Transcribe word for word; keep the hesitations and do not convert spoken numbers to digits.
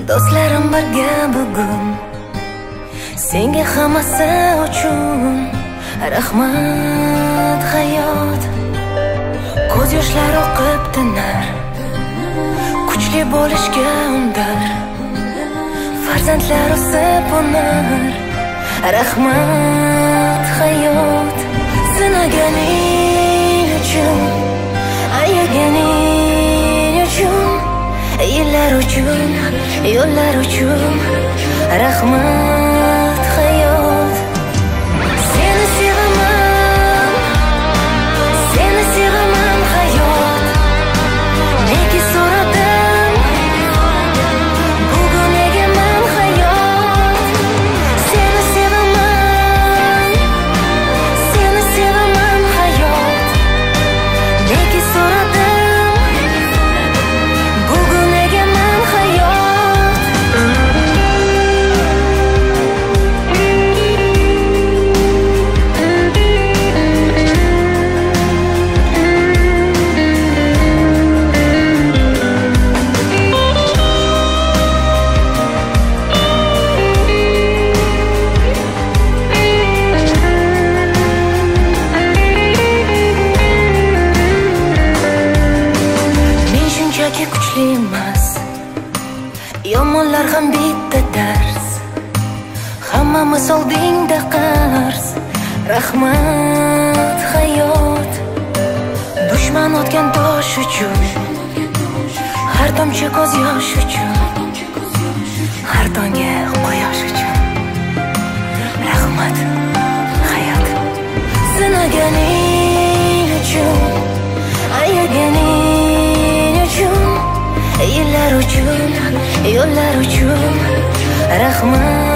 Do'stlarim birga bugun, senga hammasi uchun rahmat hayot. Ko'z yoshlar oqib tinar, kuchli bo'lishga undar, farzandlar o'sib unar. Rahmat hayot, sinaganing uchun, ayaganing uchun, yillar uchun, yo'llar uchun. Rahmat hayot, seni sevaman, seni sevaman hayot. Nega so'radim, bugun egaman hayot. Seni sevaman, seni sevaman hayot. Nega so'radim, bugun egaman hayot. Men shunchaki kuchli emas, yomonlar ham bitta dars. Hammamiz oldingda qarz. Rahmat hayot, dushman otgan tosh uchun, har tomchi ko'z yosh uchun, har tongga quyosh uchun. Rahmat hayot, sinaganing uchun, ayaganing uchun, yillar uchun, yo'llar uchun. Rahmat